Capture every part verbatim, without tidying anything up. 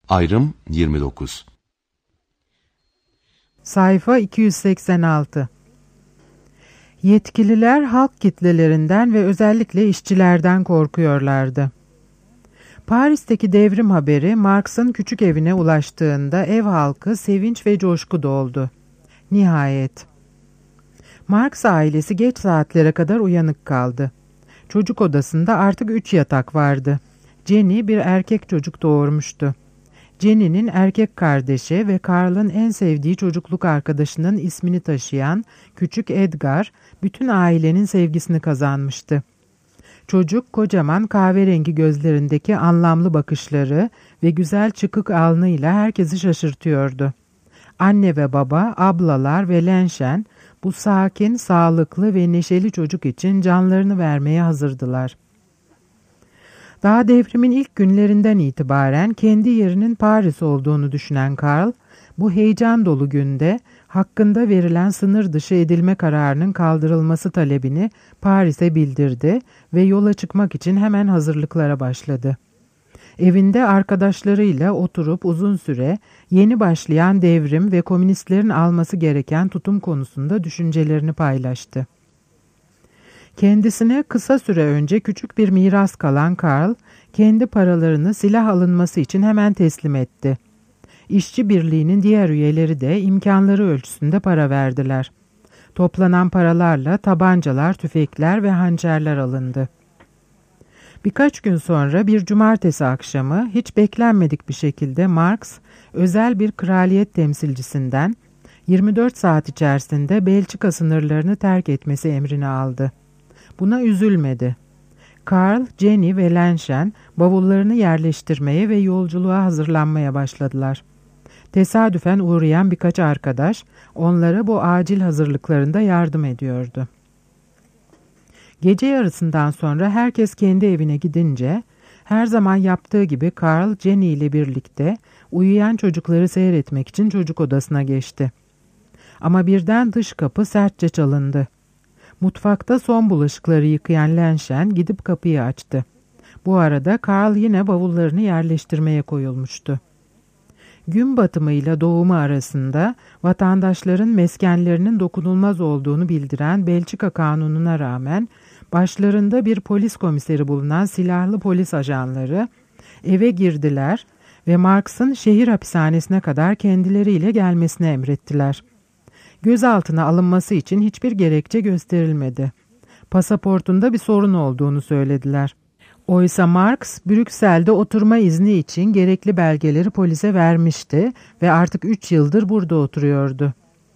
Ayrım yirmi dokuz. Sayfa iki yüz seksen altı. Yetkililer halk kitlelerinden ve özellikle işçilerden korkuyorlardı. Paris'teki devrim haberi Marx'ın küçük evine ulaştığında ev halkı sevinç ve coşku doldu. Nihayet. Marx ailesi geç saatlere kadar uyanık kaldı. Çocuk odasında artık üç yatak vardı. Jenny bir erkek çocuk doğurmuştu. Jenny'nin erkek kardeşi ve Karl'ın en sevdiği çocukluk arkadaşının ismini taşıyan küçük Edgar, bütün ailenin sevgisini kazanmıştı. Çocuk, kocaman kahverengi gözlerindeki anlamlı bakışları ve güzel çıkık alnıyla herkesi şaşırtıyordu. Anne ve baba, ablalar ve Lenşen, bu sakin, sağlıklı ve neşeli çocuk için canlarını vermeye hazırdılar. Daha devrimin ilk günlerinden itibaren kendi yerinin Paris olduğunu düşünen Karl, bu heyecan dolu günde hakkında verilen sınır dışı edilme kararının kaldırılması talebini Paris'e bildirdi ve yola çıkmak için hemen hazırlıklara başladı. Evinde arkadaşlarıyla oturup uzun süre yeni başlayan devrim ve komünistlerin alması gereken tutum konusunda düşüncelerini paylaştı. Kendisine kısa süre önce küçük bir miras kalan Karl, kendi paralarını silah alınması için hemen teslim etti. İşçi birliğinin diğer üyeleri de imkanları ölçüsünde para verdiler. Toplanan paralarla tabancalar, tüfekler ve hançerler alındı. Birkaç gün sonra bir cumartesi akşamı hiç beklenmedik bir şekilde Marx, özel bir kraliyet temsilcisinden yirmi dört saat içerisinde Belçika sınırlarını terk etmesi emrini aldı. Buna üzülmedi. Karl, Jenny ve Lenşen bavullarını yerleştirmeye ve yolculuğa hazırlanmaya başladılar. Tesadüfen uğrayan birkaç arkadaş onlara bu acil hazırlıklarında yardım ediyordu. Gece yarısından sonra herkes kendi evine gidince, her zaman yaptığı gibi Karl, Jenny ile birlikte uyuyan çocukları seyretmek için çocuk odasına geçti. Ama birden dış kapı sertçe çalındı. Mutfakta son bulaşıkları yıkayan Lenşen gidip kapıyı açtı. Bu arada Karl yine bavullarını yerleştirmeye koyulmuştu. Gün batımıyla doğumu arasında vatandaşların meskenlerinin dokunulmaz olduğunu bildiren Belçika kanununa rağmen başlarında bir polis komiseri bulunan silahlı polis ajanları eve girdiler ve Marx'ın şehir hapishanesine kadar kendileriyle gelmesini emrettiler. Gözaltına alınması için hiçbir gerekçe gösterilmedi. Pasaportunda bir sorun olduğunu söylediler. Oysa Marx, Brüksel'de oturma izni için gerekli belgeleri polise vermişti ve artık üç yıldır burada oturuyordu.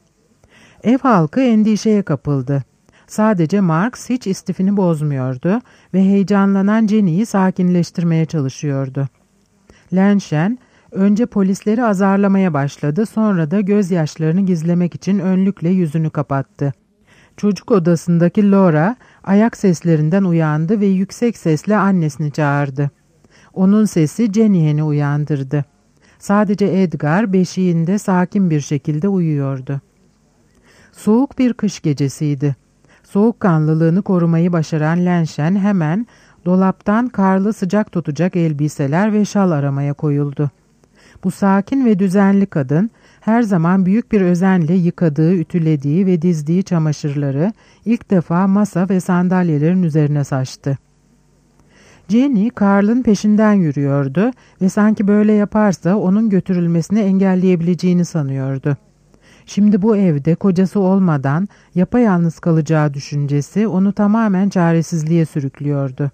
Ev halkı endişeye kapıldı. Sadece Marx hiç istifini bozmuyordu ve heyecanlanan Jenny'yi sakinleştirmeye çalışıyordu. Lenşen, önce polisleri azarlamaya başladı, sonra da gözyaşlarını gizlemek için önlükle yüzünü kapattı. Çocuk odasındaki Laura, ayak seslerinden uyandı ve yüksek sesle annesini çağırdı. Onun sesi Jenny'ni uyandırdı. Sadece Edgar beşiğinde sakin bir şekilde uyuyordu. Soğuk bir kış gecesiydi. Soğukkanlılığını korumayı başaran Lenşen hemen dolaptan Karl'ı sıcak tutacak elbiseler ve şal aramaya koyuldu. Bu sakin ve düzenli kadın her zaman büyük bir özenle yıkadığı, ütülediği ve dizdiği çamaşırları ilk defa masa ve sandalyelerin üzerine saçtı. Jenny, Karl'ın peşinden yürüyordu ve sanki böyle yaparsa onun götürülmesini engelleyebileceğini sanıyordu. Şimdi bu evde kocası olmadan yapayalnız kalacağı düşüncesi onu tamamen çaresizliğe sürüklüyordu.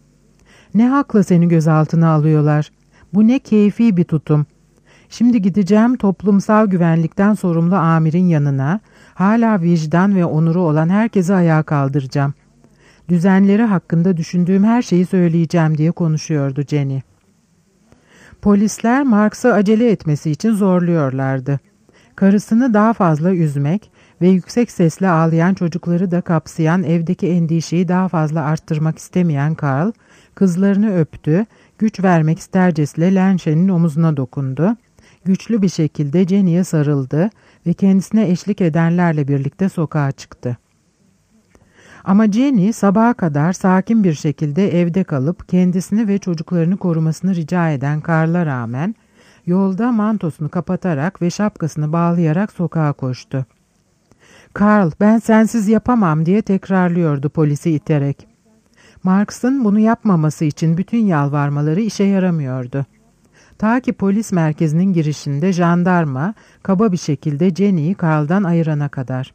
Ne hakla seni gözaltına alıyorlar? Bu ne keyfi bir tutum. Şimdi gideceğim toplumsal güvenlikten sorumlu amirin yanına, hala vicdan ve onuru olan herkesi ayağa kaldıracağım. Düzenleri hakkında düşündüğüm her şeyi söyleyeceğim diye konuşuyordu Jenny. Polisler Marx'ı acele etmesi için zorluyorlardı. Karısını daha fazla üzmek ve yüksek sesle ağlayan çocukları da kapsayan evdeki endişeyi daha fazla arttırmak istemeyen Karl, kızlarını öptü, güç vermek istercesine Lenşen'in omuzuna dokundu. Güçlü bir şekilde Jenny'ye sarıldı ve kendisine eşlik edenlerle birlikte sokağa çıktı. Ama Jenny sabaha kadar sakin bir şekilde evde kalıp kendisini ve çocuklarını korumasını rica eden Karl'a rağmen Yolda mantosunu kapatarak ve şapkasını bağlayarak sokağa koştu. "Karl, ben sensiz yapamam," diye tekrarlıyordu polisi iterek. Marks'ın bunu yapmaması için bütün yalvarmaları işe yaramıyordu. Ta ki polis merkezinin girişinde jandarma kaba bir şekilde Jenny'yi Karl'dan ayırana kadar.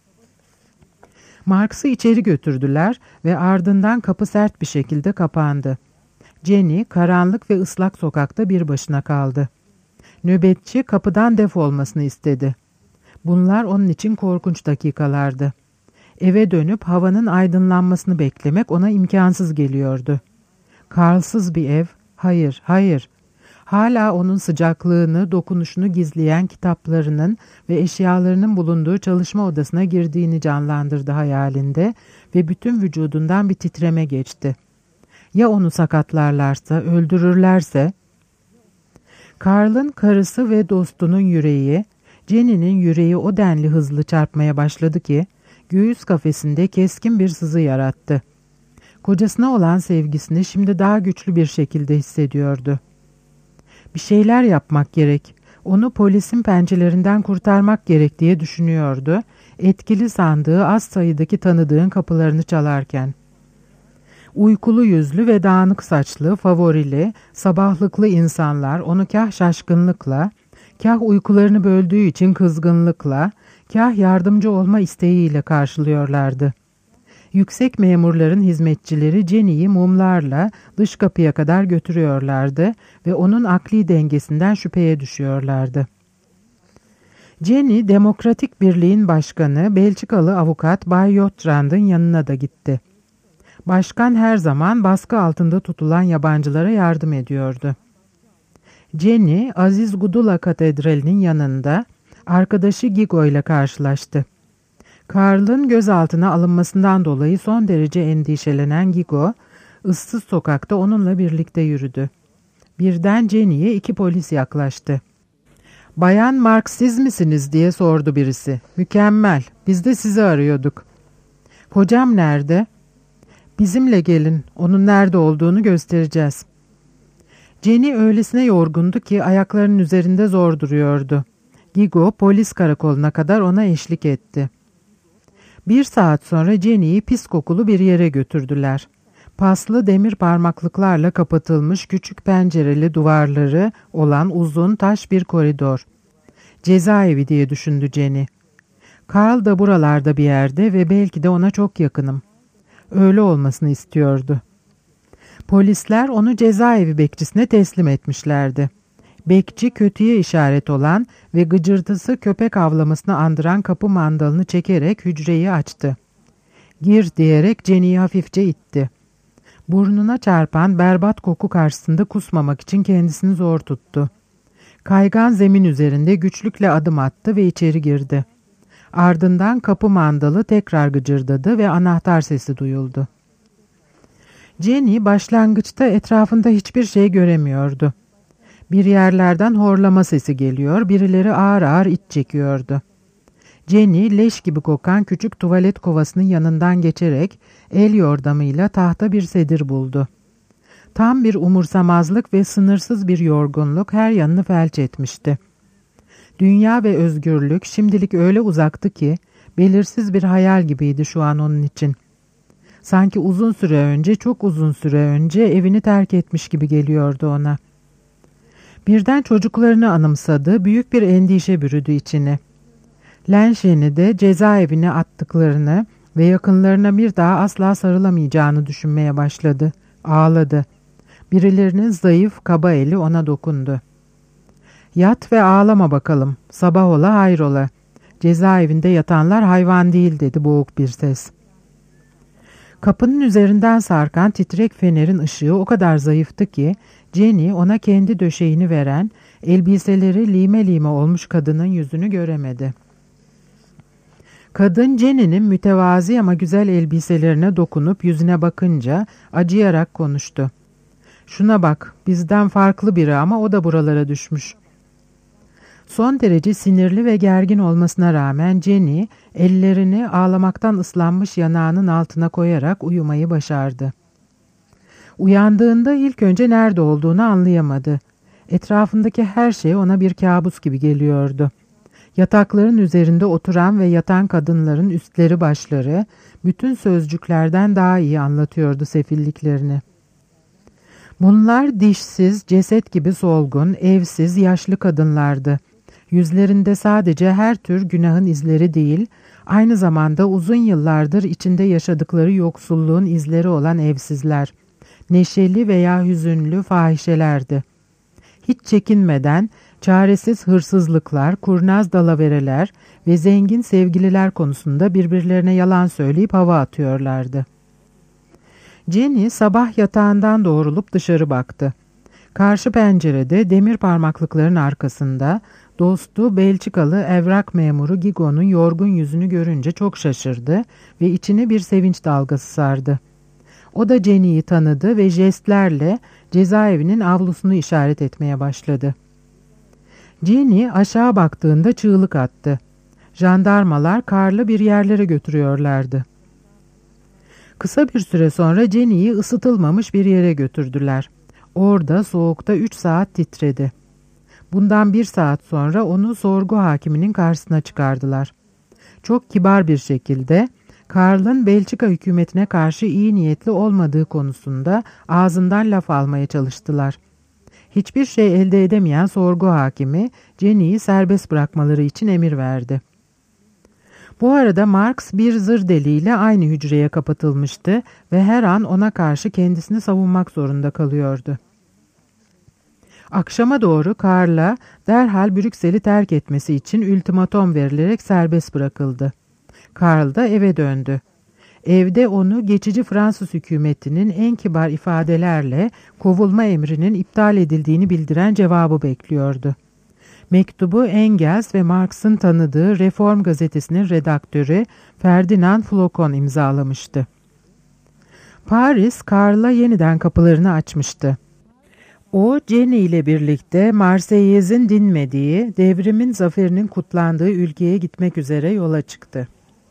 Marks'ı içeri götürdüler ve ardından kapı sert bir şekilde kapandı. Jenny karanlık ve ıslak sokakta bir başına kaldı. Nöbetçi kapıdan defolmasını istedi. Bunlar onun için korkunç dakikalardı. Eve dönüp havanın aydınlanmasını beklemek ona imkansız geliyordu. Karl'sız bir ev, hayır, hayır. Hala onun sıcaklığını, dokunuşunu gizleyen kitaplarının ve eşyalarının bulunduğu çalışma odasına girdiğini canlandırdı hayalinde ve bütün vücudundan bir titreme geçti. Ya onu sakatlarlarsa, öldürürlerse? Karl'ın karısı ve dostunun yüreği, Jenny'nin yüreği o denli hızlı çarpmaya başladı ki, göğüs kafesinde keskin bir sızı yarattı. Kocasına olan sevgisini şimdi daha güçlü bir şekilde hissediyordu. Bir şeyler yapmak gerek, onu polisin pençelerinden kurtarmak gerek diye düşünüyordu, etkili sandığı az sayıdaki tanıdığın kapılarını çalarken. Uykulu yüzlü ve dağınık saçlı, favorili, sabahlıklı insanlar onu kah şaşkınlıkla, kah uykularını böldüğü için kızgınlıkla, kah yardımcı olma isteğiyle karşılıyorlardı. Yüksek memurların hizmetçileri Jenny'yi mumlarla dış kapıya kadar götürüyorlardı ve onun akli dengesinden şüpheye düşüyorlardı. Jenny, Demokratik Birliğin Başkanı Belçikalı avukat Bay Jotrand'ın yanına da gitti. Başkan her zaman baskı altında tutulan yabancılara yardım ediyordu. Jenny, Aziz Gudula Katedrali'nin yanında arkadaşı Gigo ile karşılaştı. Karl'ın gözaltına alınmasından dolayı son derece endişelenen Gigo, ıssız sokakta onunla birlikte yürüdü. Birden Jenny'ye iki polis yaklaştı. "Bayan Marks, siz misiniz?" diye sordu birisi. "Mükemmel, biz de sizi arıyorduk." "Kocam nerede?" "Bizimle gelin, onun nerede olduğunu göstereceğiz." Jenny öylesine yorgundu ki ayaklarının üzerinde zor duruyordu. Gigo polis karakoluna kadar ona eşlik etti. Bir saat sonra Jenny'yi pis kokulu bir yere götürdüler. Paslı demir parmaklıklarla kapatılmış küçük pencereli duvarları olan uzun taş bir koridor. Cezaevi diye düşündü Jenny. Karl da buralarda bir yerde ve belki de ona çok yakınım. Öyle olmasını istiyordu. Polisler onu cezaevi bekçisine teslim etmişlerdi. Bekçi kötüye işaret olan ve gıcırtısı köpek avlamasını andıran kapı mandalını çekerek hücreyi açtı. "Gir," diyerek Jenny'yi hafifçe itti. Burnuna çarpan berbat koku karşısında kusmamak için kendisini zor tuttu. Kaygan zemin üzerinde güçlükle adım attı ve içeri girdi. Ardından kapı mandalı tekrar gıcırdadı ve anahtar sesi duyuldu. Jenny başlangıçta etrafında hiçbir şey göremiyordu. Bir yerlerden horlama sesi geliyor, birileri ağır ağır iç çekiyordu. Jenny leş gibi kokan küçük tuvalet kovasının yanından geçerek el yordamıyla tahta bir sedir buldu. Tam bir umursamazlık ve sınırsız bir yorgunluk her yanını felç etmişti. Dünya ve özgürlük şimdilik öyle uzaktı ki belirsiz bir hayal gibiydi şu an onun için. Sanki uzun süre önce, çok uzun süre önce evini terk etmiş gibi geliyordu ona. Birden çocuklarını anımsadı, büyük bir endişe bürüdü içini. Lenşen'i de cezaevine attıklarını ve yakınlarına bir daha asla sarılamayacağını düşünmeye başladı. Ağladı. Birilerinin zayıf, kaba eli ona dokundu. "Yat ve ağlama bakalım, sabah ola hayrola. Cezaevinde yatanlar hayvan değil," dedi boğuk bir ses. Kapının üzerinden sarkan titrek fenerin ışığı o kadar zayıftı ki Jenny ona kendi döşeğini veren, elbiseleri lime lime olmuş kadının yüzünü göremedi. Kadın Jenny'nin mütevazi ama güzel elbiselerine dokunup yüzüne bakınca acıyarak konuştu. "Şuna bak, bizden farklı biri ama o da buralara düşmüş." Son derece sinirli ve gergin olmasına rağmen Jenny ellerini ağlamaktan ıslanmış yanağının altına koyarak uyumayı başardı. Uyandığında ilk önce nerede olduğunu anlayamadı. Etrafındaki her şey ona bir kabus gibi geliyordu. Yatakların üzerinde oturan ve yatan kadınların üstleri başları bütün sözcüklerden daha iyi anlatıyordu sefilliklerini. Bunlar dişsiz, ceset gibi solgun, evsiz, yaşlı kadınlardı. Yüzlerinde sadece her tür günahın izleri değil, aynı zamanda uzun yıllardır içinde yaşadıkları yoksulluğun izleri olan evsizler. Neşeli veya hüzünlü fahişelerdi. Hiç çekinmeden çaresiz hırsızlıklar, kurnaz dalavereler ve zengin sevgililer konusunda birbirlerine yalan söyleyip hava atıyorlardı. Jenny sabah yatağından doğrulup dışarı baktı. Karşı pencerede demir parmaklıkların arkasında dostu Belçikalı evrak memuru Gigon'un yorgun yüzünü görünce çok şaşırdı ve içine bir sevinç dalgası sardı. O da Jenny'yi tanıdı ve jestlerle cezaevinin avlusunu işaret etmeye başladı. Jenny aşağı baktığında çığlık attı. Jandarmalar Karl'ı bir yerlere götürüyorlardı. Kısa bir süre sonra Jenny'yi ısıtılmamış bir yere götürdüler. Orada soğukta üç saat titredi. Bundan bir saat sonra onu sorgu hakiminin karşısına çıkardılar. Çok kibar bir şekilde Karl'ın Belçika hükümetine karşı iyi niyetli olmadığı konusunda ağzından laf almaya çalıştılar. Hiçbir şey elde edemeyen sorgu hakimi Jenny'yi serbest bırakmaları için emir verdi. Bu arada Marx bir zır deliyle aynı hücreye kapatılmıştı ve her an ona karşı kendisini savunmak zorunda kalıyordu. Akşama doğru Karl'a derhal Brüksel'i terk etmesi için ultimatom verilerek serbest bırakıldı. Karl da eve döndü. Evde onu geçici Fransız hükümetinin en kibar ifadelerle kovulma emrinin iptal edildiğini bildiren cevabı bekliyordu. Mektubu Engels ve Marx'ın tanıdığı Reform gazetesinin redaktörü Ferdinand Flocon imzalamıştı. Paris, Karl'a yeniden kapılarını açmıştı. O, Jenny ile birlikte Marseillez'in dinmediği, devrimin zaferinin kutlandığı ülkeye gitmek üzere yola çıktı.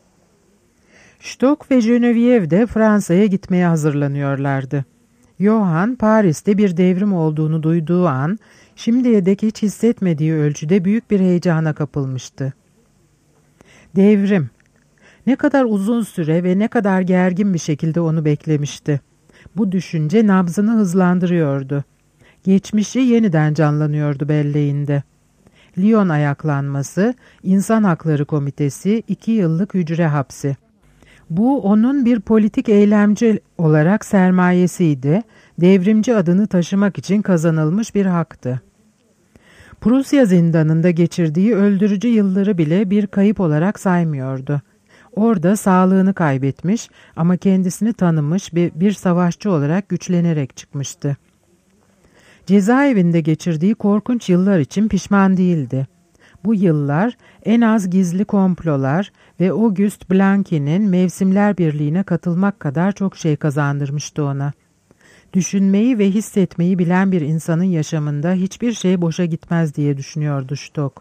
Stock ve Geneviève de Fransa'ya gitmeye hazırlanıyorlardı. Johann, Paris'te bir devrim olduğunu duyduğu an, şimdiye dek hiç hissetmediği ölçüde büyük bir heyecana kapılmıştı. Devrim. Ne kadar uzun süre ve ne kadar gergin bir şekilde onu beklemişti. Bu düşünce nabzını hızlandırıyordu. Geçmişi yeniden canlanıyordu belleğinde. Lyon ayaklanması, İnsan Hakları Komitesi, iki yıllık hücre hapsi. Bu onun bir politik eylemci olarak sermayesiydi, devrimci adını taşımak için kazanılmış bir haktı. Prusya zindanında geçirdiği öldürücü yılları bile bir kayıp olarak saymıyordu. Orada sağlığını kaybetmiş ama kendisini tanımış bir, bir savaşçı olarak güçlenerek çıkmıştı. Cezaevinde geçirdiği korkunç yıllar için pişman değildi. Bu yıllar en az gizli komplolar ve Auguste Blanqui'nin Mevsimler Birliği'ne katılmak kadar çok şey kazandırmıştı ona. Düşünmeyi ve hissetmeyi bilen bir insanın yaşamında hiçbir şey boşa gitmez diye düşünüyordu Stock.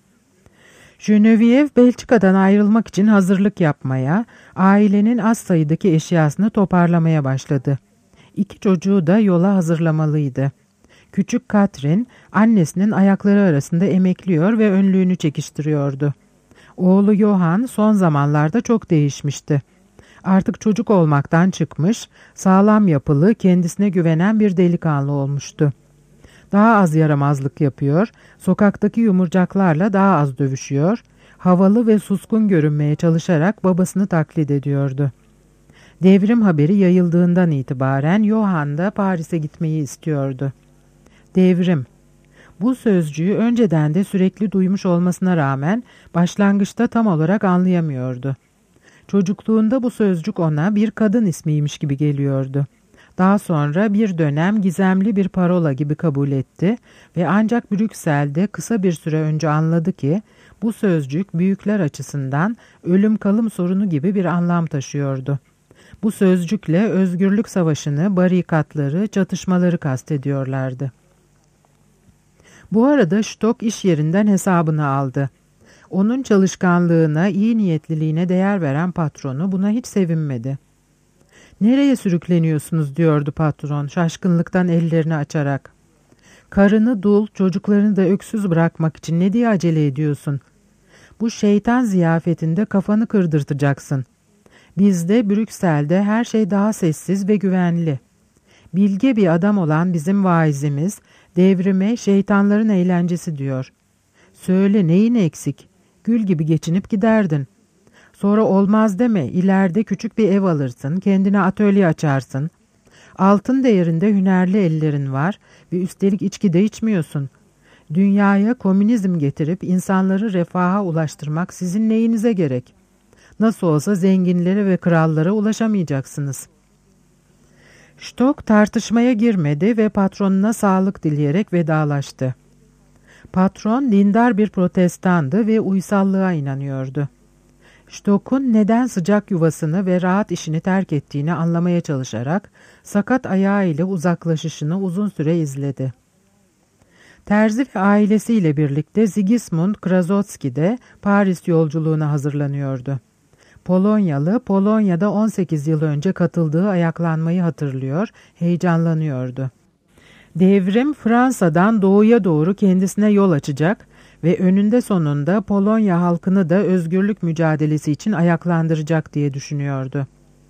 Geneviève Belçika'dan ayrılmak için hazırlık yapmaya, ailenin az sayıdaki eşyasını toparlamaya başladı. İki çocuğu da yola hazırlamalıydı. Küçük Catherine, annesinin ayakları arasında emekliyor ve önlüğünü çekiştiriyordu. Oğlu Johann son zamanlarda çok değişmişti. Artık çocuk olmaktan çıkmış, sağlam yapılı, kendisine güvenen bir delikanlı olmuştu. Daha az yaramazlık yapıyor, sokaktaki yumurcaklarla daha az dövüşüyor, havalı ve suskun görünmeye çalışarak babasını taklit ediyordu. Devrim haberi yayıldığından itibaren Johann da Paris'e gitmeyi istiyordu. Devrim. Bu sözcüğü önceden de sürekli duymuş olmasına rağmen başlangıçta tam olarak anlayamıyordu. Çocukluğunda bu sözcük ona bir kadın ismiymiş gibi geliyordu. Daha sonra bir dönem gizemli bir parola gibi kabul etti ve ancak Brüksel'de kısa bir süre önce anladı ki bu sözcük büyükler açısından ölüm kalım sorunu gibi bir anlam taşıyordu. Bu sözcükle özgürlük savaşını, barikatları, çatışmaları kastediyorlardı. Bu arada Stock iş yerinden hesabını aldı. Onun çalışkanlığına, iyi niyetliliğine değer veren patronu buna hiç sevinmedi. "Nereye sürükleniyorsunuz?" diyordu patron şaşkınlıktan ellerini açarak. Karını dul, çocuklarını da öksüz bırakmak için ne diye acele ediyorsun? Bu şeytan ziyafetinde kafanı kırdırtacaksın. Bizde, Brüksel'de her şey daha sessiz ve güvenli. Bilge bir adam olan bizim vaizimiz, devrime şeytanların eğlencesi diyor. Söyle, neyin eksik? Gül gibi geçinip giderdin. Sonra olmaz deme, ileride küçük bir ev alırsın, kendine atölye açarsın. Altın değerinde hünerli ellerin var ve üstelik içki de içmiyorsun. Dünyaya komünizm getirip insanları refaha ulaştırmak sizin neyinize gerek? Nasıl olsa zenginlere ve krallara ulaşamayacaksınız. Stock tartışmaya girmedi ve patronuna sağlık dileyerek vedalaştı. Patron dindar bir protestandı ve uysallığa inanıyordu. Stock'un neden sıcak yuvasını ve rahat işini terk ettiğini anlamaya çalışarak sakat ayağı ile uzaklaşışını uzun süre izledi. Terzi ve ailesiyle birlikte Sigismund Krasotski de Paris yolculuğuna hazırlanıyordu. Polonyalı, Polonya'da on sekiz yıl önce katıldığı ayaklanmayı hatırlıyor, heyecanlanıyordu. Devrim Fransa'dan doğuya doğru kendisine yol açacak ve önünde sonunda Polonya halkını da özgürlük mücadelesi için ayaklandıracak diye düşünüyordu.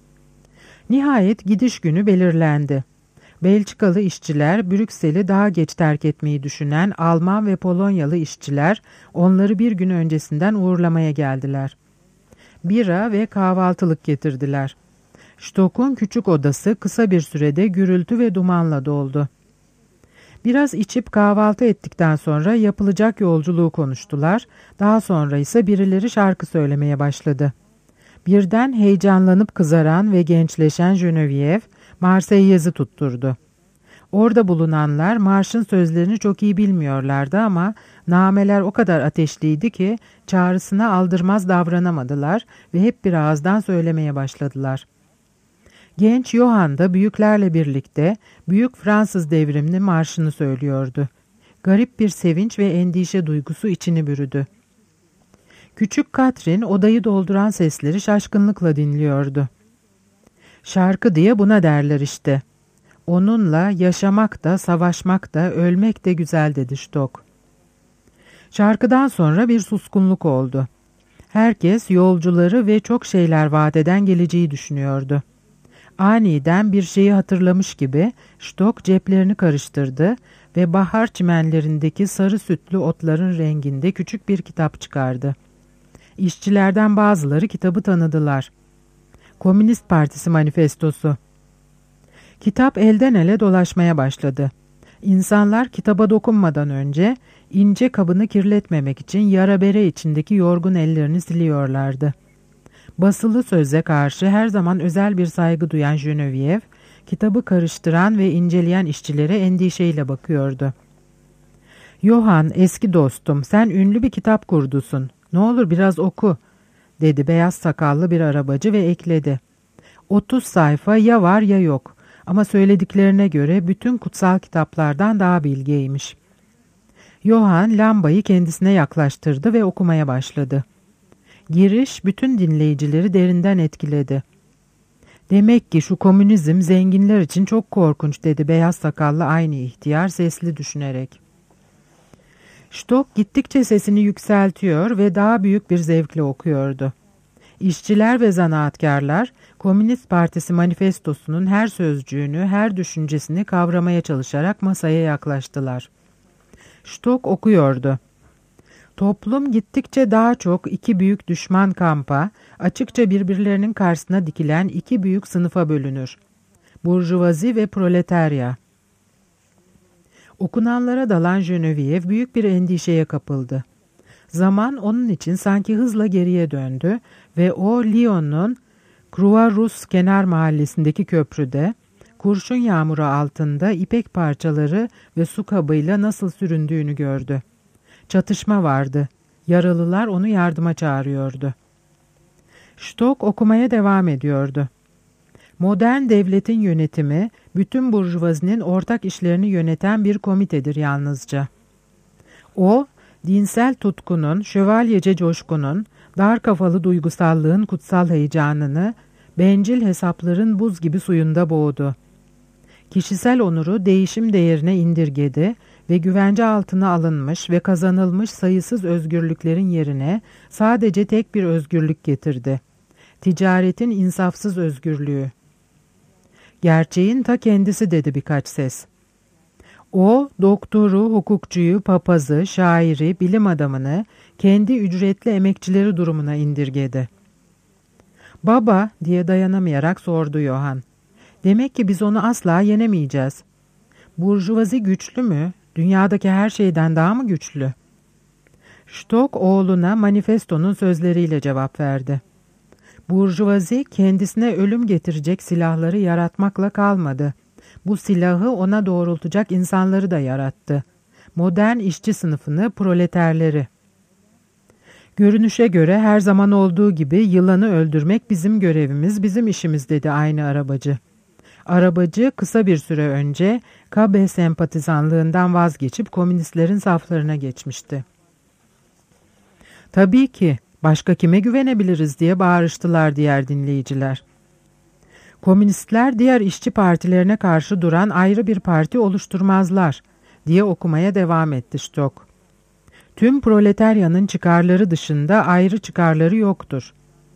Nihayet gidiş günü belirlendi. Belçikalı işçiler Brüksel'i daha geç terk etmeyi düşünen Alman ve Polonyalı işçiler onları bir gün öncesinden uğurlamaya geldiler. Bira ve kahvaltılık getirdiler. Stock'un küçük odası kısa bir sürede gürültü ve dumanla doldu. Biraz içip kahvaltı ettikten sonra yapılacak yolculuğu konuştular. Daha sonra ise birileri şarkı söylemeye başladı. Birden heyecanlanıp kızaran ve gençleşen Geneviève Marseillez'i tutturdu. Orada bulunanlar marşın sözlerini çok iyi bilmiyorlardı ama nameler o kadar ateşliydi ki çağrısına aldırmaz davranamadılar ve hep bir ağızdan söylemeye başladılar. Genç Johann da büyüklerle birlikte Büyük Fransız Devrimini marşını söylüyordu. Garip bir sevinç ve endişe duygusu içini bürüdü. Küçük Katrin odayı dolduran sesleri şaşkınlıkla dinliyordu. Şarkı diye buna derler işte. Onunla yaşamak da, savaşmak da, ölmek de güzel dedi Stock. Şarkıdan sonra bir suskunluk oldu. Herkes yolcuları ve çok şeyler vaat eden geleceği düşünüyordu. Aniden bir şeyi hatırlamış gibi Stock ceplerini karıştırdı ve bahar çimenlerindeki sarı sütlü otların renginde küçük bir kitap çıkardı. İşçilerden bazıları kitabı tanıdılar. Komünist Partisi manifestosu. Kitap elden ele dolaşmaya başladı. İnsanlar kitaba dokunmadan önce ince kabını kirletmemek için yara bere içindeki yorgun ellerini siliyorlardı. Basılı söze karşı her zaman özel bir saygı duyan Geneviève, kitabı karıştıran ve inceleyen işçilere endişeyle bakıyordu. "Johann, eski dostum, sen ünlü bir kitap kurdusun. Ne olur biraz oku," dedi beyaz sakallı bir arabacı ve ekledi. Otuz sayfa ya var ya yok ama söylediklerine göre bütün kutsal kitaplardan daha bilgeymiş. Johann lambayı kendisine yaklaştırdı ve okumaya başladı. Giriş bütün dinleyicileri derinden etkiledi. "Demek ki şu komünizm zenginler için çok korkunç," dedi beyaz sakallı aynı ihtiyar sesli düşünerek. Stock gittikçe sesini yükseltiyor ve daha büyük bir zevkle okuyordu. İşçiler ve zanaatkarlar Komünist Partisi manifestosunun her sözcüğünü, her düşüncesini kavramaya çalışarak masaya yaklaştılar. Stock okuyordu. Toplum gittikçe daha çok iki büyük düşman kampa, açıkça birbirlerinin karşısına dikilen iki büyük sınıfa bölünür. Burjuvazi ve proletarya. Okunanlara dalan Geneviève büyük bir endişeye kapıldı. Zaman onun için sanki hızla geriye döndü ve o Lyon'un Croix-Rousse kenar mahallesindeki köprüde, kurşun yağmuru altında ipek parçaları ve su kabıyla nasıl süründüğünü gördü. Çatışma vardı. Yaralılar onu yardıma çağırıyordu. Stock okumaya devam ediyordu. Modern devletin yönetimi, bütün burjuvazinin ortak işlerini yöneten bir komitedir yalnızca. O, dinsel tutkunun, şövalyece coşkunun, dar kafalı duygusallığın kutsal heyecanını, bencil hesapların buz gibi suyunda boğdu. Kişisel onuru değişim değerine indirgedi ve güvence altına alınmış ve kazanılmış sayısız özgürlüklerin yerine sadece tek bir özgürlük getirdi. Ticaretin insafsız özgürlüğü. Gerçeğin ta kendisi dedi birkaç ses. O, doktoru, hukukçuyu, papazı, şairi, bilim adamını kendi ücretli emekçileri durumuna indirgedi. Baba diye dayanamayarak sordu Johann. Demek ki biz onu asla yenemeyeceğiz. Burjuvazi güçlü mü? Dünyadaki her şeyden daha mı güçlü? Stock oğluna manifestonun sözleriyle cevap verdi. Burjuvazi kendisine ölüm getirecek silahları yaratmakla kalmadı. Bu silahı ona doğrultacak insanları da yarattı. Modern işçi sınıfını, proleterleri. Görünüşe göre her zaman olduğu gibi yılanı öldürmek bizim görevimiz, bizim işimiz dedi aynı arabacı. Arabacı kısa bir süre önce K B sempatizanlığından vazgeçip komünistlerin saflarına geçmişti. Tabii ki, başka kime güvenebiliriz diye bağırıştılar diğer dinleyiciler. Komünistler diğer işçi partilerine karşı duran ayrı bir parti oluşturmazlar diye okumaya devam etti Stock. Tüm proletaryanın çıkarları dışında ayrı çıkarları yoktur.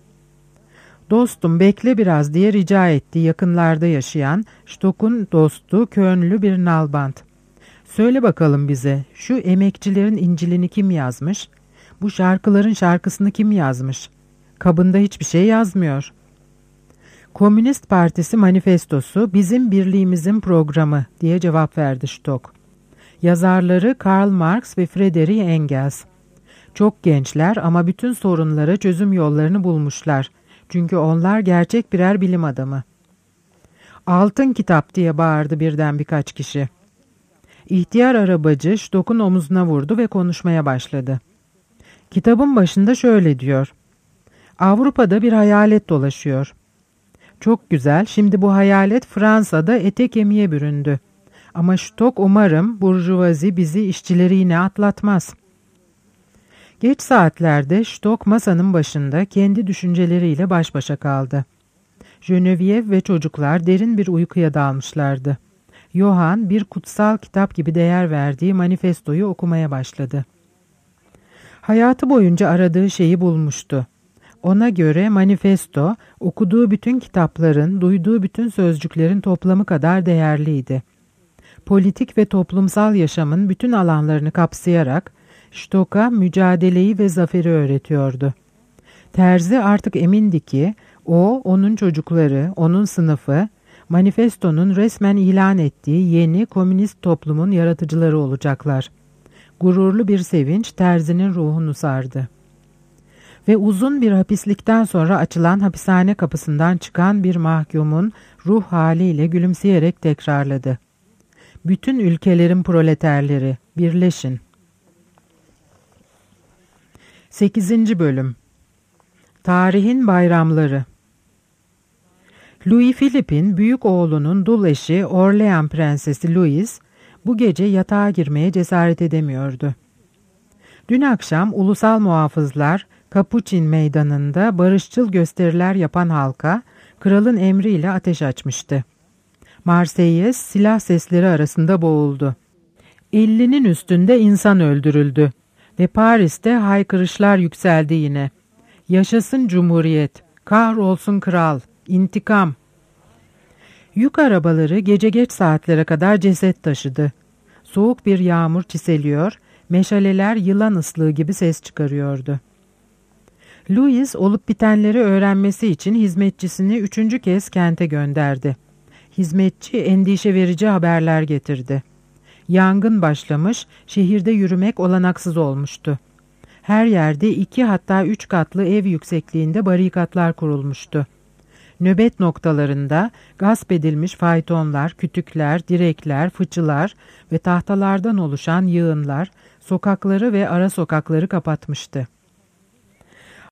Dostum bekle biraz diye rica etti yakınlarda yaşayan Stock'un dostu Kölnlü bir nalbant. Söyle bakalım bize şu emekçilerin İncil'ini kim yazmış? Bu şarkıların şarkısını kim yazmış? Kabında hiçbir şey yazmıyor. Komünist Partisi manifestosu bizim birliğimizin programı diye cevap verdi Stock. Yazarları Karl Marx ve Friedrich Engels. Çok gençler ama bütün sorunlara çözüm yollarını bulmuşlar. Çünkü onlar gerçek birer bilim adamı. Altın kitap diye bağırdı birden birkaç kişi. İhtiyar arabacı Stock'un omuzuna vurdu ve konuşmaya başladı. Kitabın başında şöyle diyor. Avrupa'da bir hayalet dolaşıyor. Çok güzel, şimdi bu hayalet Fransa'da ete kemiğe büründü. Ama Stock umarım burjuvazi bizi işçileri yine atlatmaz. Geç saatlerde Stock masanın başında kendi düşünceleriyle baş başa kaldı. Geneviève ve çocuklar derin bir uykuya dalmışlardı. Johann bir kutsal kitap gibi değer verdiği manifestoyu okumaya başladı. Hayatı boyunca aradığı şeyi bulmuştu. Ona göre manifesto, okuduğu bütün kitapların, duyduğu bütün sözcüklerin toplamı kadar değerliydi. Politik ve toplumsal yaşamın bütün alanlarını kapsayarak Stock'a mücadeleyi ve zaferi öğretiyordu. Terzi artık emindi ki o, onun çocukları, onun sınıfı, manifestonun resmen ilan ettiği yeni komünist toplumun yaratıcıları olacaklar. Gururlu bir sevinç Terzi'nin ruhunu sardı. Ve uzun bir hapislikten sonra açılan hapishane kapısından çıkan bir mahkumun ruh haliyle gülümseyerek tekrarladı. Bütün ülkelerin proleterleri, birleşin. sekizinci Bölüm. Tarihin Bayramları. Louis Philippe'in büyük oğlunun dul eşi Orlean Prensesi Louise bu gece yatağa girmeye cesaret edemiyordu. Dün akşam ulusal muhafızlar Kapuçin meydanında barışçıl gösteriler yapan halka kralın emriyle ateş açmıştı. Marseillaise silah sesleri arasında boğuldu. ellinin üstünde insan öldürüldü ve Paris'te haykırışlar yükseldi yine. Yaşasın Cumhuriyet, kahrolsun kral, intikam. Yük arabaları gece geç saatlere kadar ceset taşıdı. Soğuk bir yağmur çiseliyor, meşaleler yılan ıslığı gibi ses çıkarıyordu. Louis olup bitenleri öğrenmesi için hizmetçisini üçüncü kez kente gönderdi. Hizmetçi endişe verici haberler getirdi. Yangın başlamış, şehirde yürümek olanaksız olmuştu. Her yerde iki hatta üç katlı ev yüksekliğinde barikatlar kurulmuştu. Nöbet noktalarında gasp edilmiş faytonlar, kütükler, direkler, fıçılar ve tahtalardan oluşan yığınlar sokakları ve ara sokakları kapatmıştı.